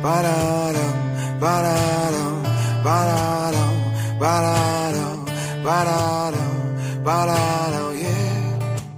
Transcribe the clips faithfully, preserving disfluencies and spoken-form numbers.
Ba-da-dum, ba-da-dum, ba-da-dum, ba-da-dum, ba-da-dum, ba-da-dum, yeah.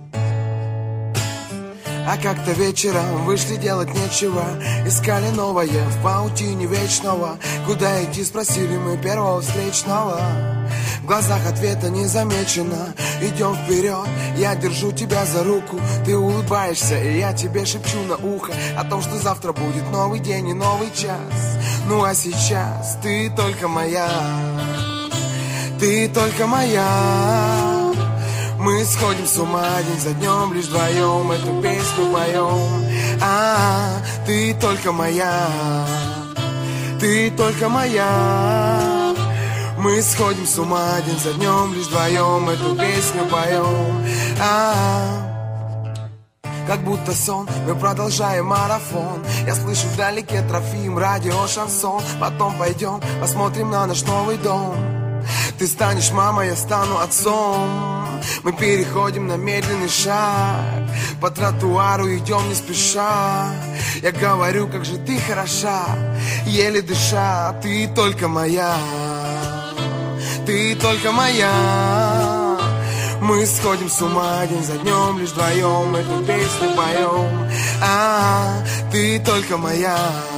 А как-то вечером вышли делать нечего, искали новое в паутине вечного. Куда идти, спросили мы первого встречного. В глазах ответа не замечено. Идем вперед, я держу тебя за руку. Ты улыбаешься, и я тебе шепчу на ухо о том, что завтра будет новый день и новый час. Ну а сейчас ты только моя, ты только моя. Мы сходим с ума день за днем, лишь вдвоем эту песню поем. А, ты только моя, ты только моя. Мы сходим с ума день за днем, лишь вдвоем эту песню поем. А, как будто сон, мы продолжаем марафон. Я слышу вдалеке Трофим, радио, шансон. Потом пойдем, посмотрим на наш новый дом. Ты станешь мамой, я стану отцом. Мы переходим на медленный шаг, по тротуару идем не спеша. Я говорю, как же ты хороша, еле дыша. Ты только моя, ты только моя. Мы сходим с ума день за днем, лишь вдвоем эту песню поем. А, ты только моя,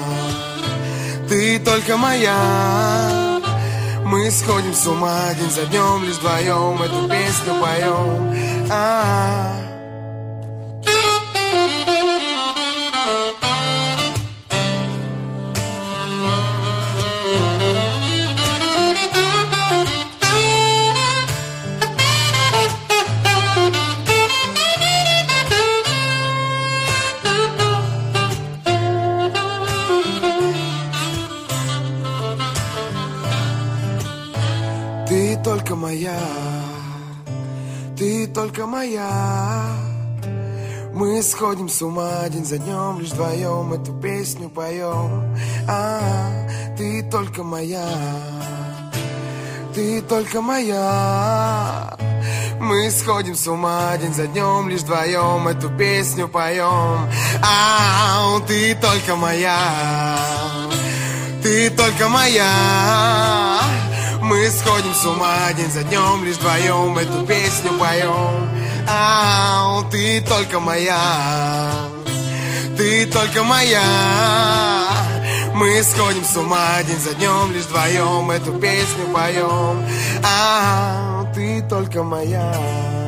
ты только моя. Мы сходим с ума день за днем, лишь вдвоем эту песню поем. А-а-а. Ты только моя, ты только моя. Мы сходим с ума день за днем, лишь вдвоем эту песню поем. А, ты только моя, ты только моя. Мы сходим с ума день за днем, лишь вдвоем эту песню поем. А, ты только моя, ты только моя. Мы сходим с ума день за днем, лишь вдвоем эту песню поем. А, ты только моя, ты только моя. Мы сходим с ума день за днем, лишь вдвоем эту песню поем. А, ты только моя.